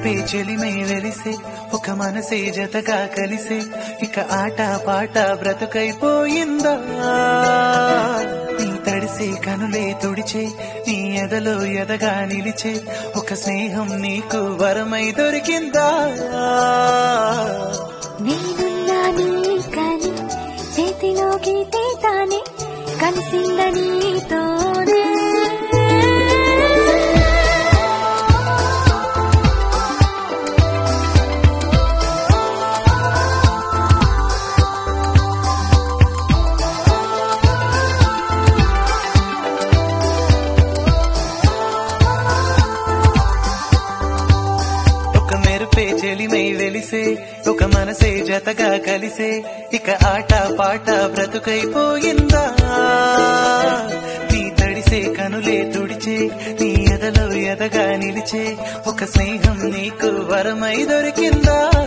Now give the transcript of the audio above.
మెరిపే చెలిమై వెలిసే ఒక మనసే జతగా కలిసే ఇక ఆట పాట బ్రతుకైపోయిందా నీ తడిసే కనులే తుడిచే నీ ఎదలో ఎదగా నిలిచే ఒక స్నేహం నీకు వరమై దొరికిందా నేనున్నా నీ కని చేతిలోకి తేతానే కలిసిందని నీతోనే మెరుపే చెలిమై వెలిసే ఒక మనసే జతగా కలిసే ఇక ఆట పాట బ్రతుకైపోయిందా నీ తడిసే కనులే తుడిచే నీ ఎదలో ఎదగా నిలిచే ఒక స్నేహం నీకు వరమై దొరికిందా